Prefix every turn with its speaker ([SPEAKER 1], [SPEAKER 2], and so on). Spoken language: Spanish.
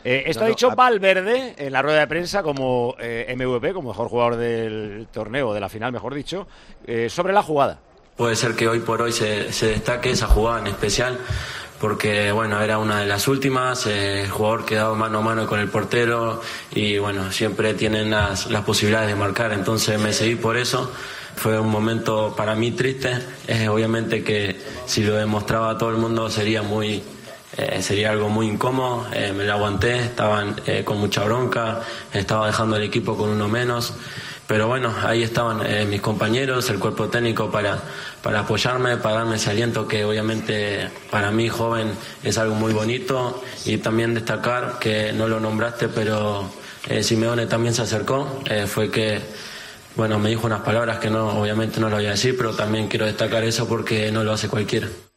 [SPEAKER 1] Esto ha dicho Valverde en la rueda de prensa como MVP, como mejor jugador del torneo, de la final, mejor dicho, sobre la jugada.
[SPEAKER 2] Puede ser que hoy por hoy se destaque esa jugada en especial, porque bueno, era una de las últimas, el jugador quedaba mano a mano con el portero y bueno, siempre tienen las posibilidades de marcar, entonces me seguí por eso. Fue un momento para mí triste, obviamente que si lo demostraba a todo el mundo sería algo muy incómodo, me lo aguanté, estaban con mucha bronca, estaba dejando el equipo con uno menos, pero bueno, ahí estaban mis compañeros, el cuerpo técnico para apoyarme, para darme ese aliento que obviamente para mí joven es algo muy bonito, y también destacar que no lo nombraste, pero Simeone también se acercó, fue que bueno, me dijo unas palabras que no, obviamente no lo voy a decir, pero también quiero destacar eso porque no lo hace cualquiera.